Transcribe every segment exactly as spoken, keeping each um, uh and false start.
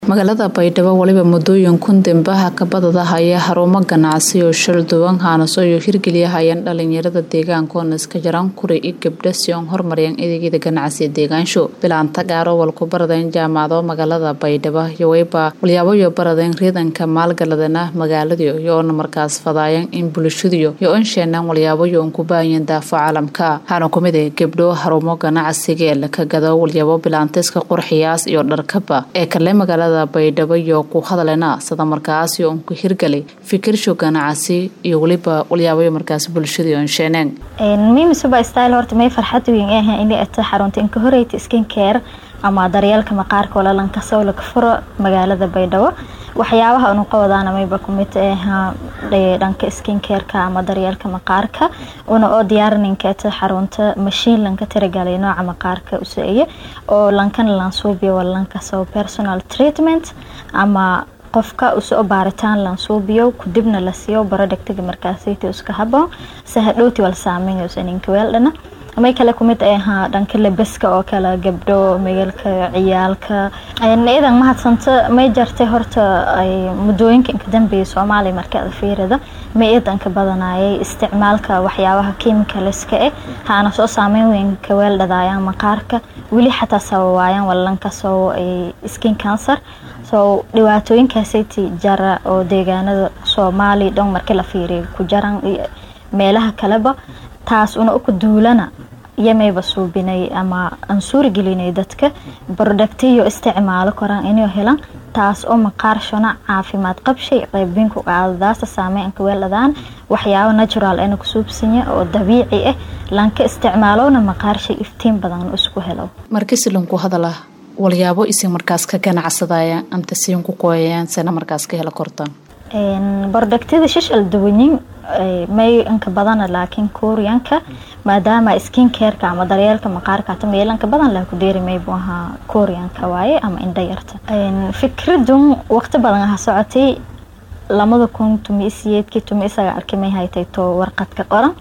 magaalada Baydhabo waliba mudooyin kun dambaha ka badada haya xarumo ganacsi oo shil duwan haanaso iyo hirgeliyahayeen dhalinyarada deegaankoona iska jaran kuri iyo gabdho si aan horumariyaan adeegyada ganacsi deegaansho bilaanta gaaro walku baradeen jaamacado magaalada Baydhabo iyo wayba walyaabo iyo baradeen riidanka maalgaladana magaalada iyo markaas fadayaan in bulshadu iyo in sheenan walyaabo iyo ku baahan daafa caalamka hana kumide gabdho xarumo ganacsiga la ka gado walyaabo bilaanta iska qurxiyaas iyo dharkaba ee kale magaalada Baydhabo iyo ku hadalena sida markaas iyo ku hirgalay fikir sho ganacsi iyo waliba walyaabo markaas bulshada oo sheenan een mimi suba style horta may farxad weyn ah in ay taxarunta in ka horeeyay skin care ama daryeelka maqaarka wala lan ka soo la furo magaalada Baydhabo waxyaabaha anu qowdana may ba kumid ah dhanka skin care ka ama daryeelka maqaarka una oo diyaarinka taxarunta machine lan ka tiragalay nooca maqaarka u sameeyay oo lankan lan suubiyo wala lan ka soo personal treatment ama qofka u soo baaritaan lan suubiyo ku dibna la siiyo baradhigtiga markaas ay iska habo sahadhooti wal saameeyo saninka weeldana may kala kumid ah dhanka labaska oo kala gabdho meelka ciyaalka ay needan ma hadsanta may jartay horta ay mudooyinka inka dambeeyay Soomaaliya marka fiirada may eedan ka badanayay isticmaalka waxyaabaha chemicalska ah haana soo saameyn weyn ka weeldadayaan maqaarka wili xataa sawaayaan wallan ka soo skin cancer so dhibaatooyinkaas ay jara oo deegaanada Soomaaliya dhan marka la fiiriyo ku jaran meelaha kaleba taas una ku duulana yamay basuubinay ama ansuur gelinay dadka product iyo isticmaalo koraan inay helaan taas oo maqaar shona caafimaad qabshay qaybin ku qaadadaas saameyn ka weeladaan waxyaabo natural ah ku suubsinya oo dabiici ah lanka isticmaalona maqaar shay iftiin badan isku helo markii silan ku hadala walyaabo isin markaas ka ganacsadaya anta siin ku qoyaan sana markaas ka hela kortaan een productada shishal duwanin may inka badan laakiin kooriyanka maadaama skin care ka ama daryeelka maqaarka ta meelanka badan la ku deerimay booha kooriyanka waaye ama inda yarta een fikradun waqti badan ha socotay lamada kun tumisiyadkii tumisaga arkimay haytay to warqad ka qoran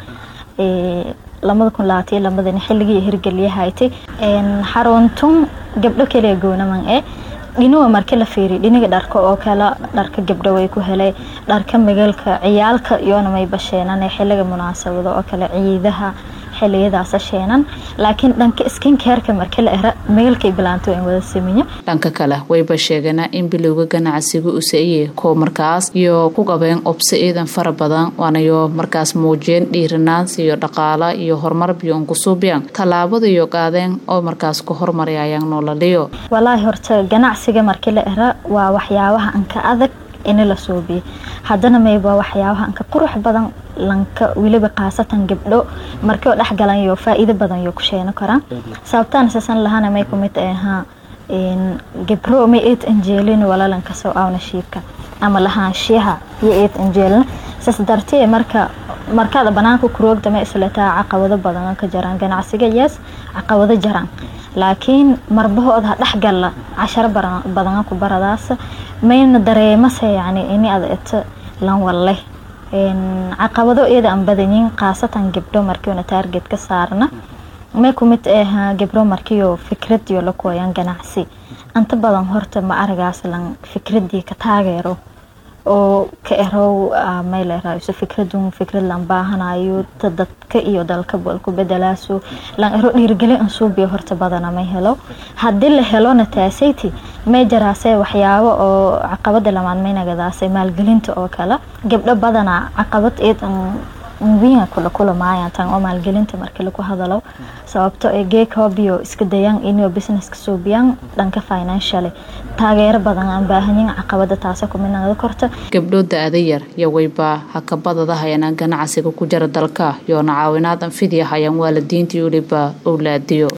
ee lamada kun labaatan lamada xilligii hirgaliye haytay een xaruntun gabdho kale goonaman ee dhinoo markii la fiiriyo dhiniga dharka oo kala dharka gabdho way ku helay dharka magaalka ciyaalka iyo may basheenan xilliga munaasabada oo kala ciidaha xilliyadaas sheenan laakiin dhanka skin care ka markii la era magaalka bilaanto in wada sameeyo dhanka kale way basheegana in bilowga ganacsiga uu saayay ko markaas iyo ku qabeen opsiidan fara badan waanayo markaas muujeen dhiiranaan iyo dhaqaale iyo horumar biyoon ku suubiyaan talaabada iyo qaadeen oo markaas ku horumariyaan nololeeyo wallahi horta ganacsiga markii la era waa waxyaabaha an ka adag in la suubiyo hadana mayba waxyaabaha an ka qurux badan lanka wiliba qaasatan gabdho markii dhax galan iyo faa'iido badan iyo ku sheena karaan sababtan sasan lahana may kumid aha in gabdho may eed anjeelin wala lanka soo aawna shiibka ama lahaanshiyaha iyo eed anjeelin sas dartee marka markada banaanka ku roogda ma islataa caqabado badan ka jaraan ganacsiga yes caqabado jaraan laakiin marbahood dhax gala cashar badan ku baradaas mayna dareemasay yani in aad eed lan walle een caqabado eed aan badanin qaasatan gabdho markii una target ka saarna ma kumid ah gabdho markii oo fikrad iyo la kooyan ganacsi anta badan horta ma aragaas lan fikradii ka taageero oo ka erow ma leeyahay fikradun fikrad lan baahanayo dadka iyo dalka ku bedelaaso lan ero dhiirgelin aan suubiyo horta badan ma helo hadii la helo nataasaytii ma jaraasay waxyaabo oo caqabada lamaan meynagadaasay maalgelinta oo kala gabdho badana caqabad eed wiina kula kula maayaan tan oo maalgelinta markii lagu hadalo sababtoo ay geek hobby iska dayaan inuu business ka suubiyaan dhanka financial taageero badan aan baahanyin caqabada taas ku minada korta gabdho daada yar iyo wayba hakabadada hayana ganacsiga ku jira dalka iyo caawinaad aan fidiya hayaan waalidiinta iyo liba awlaadiyo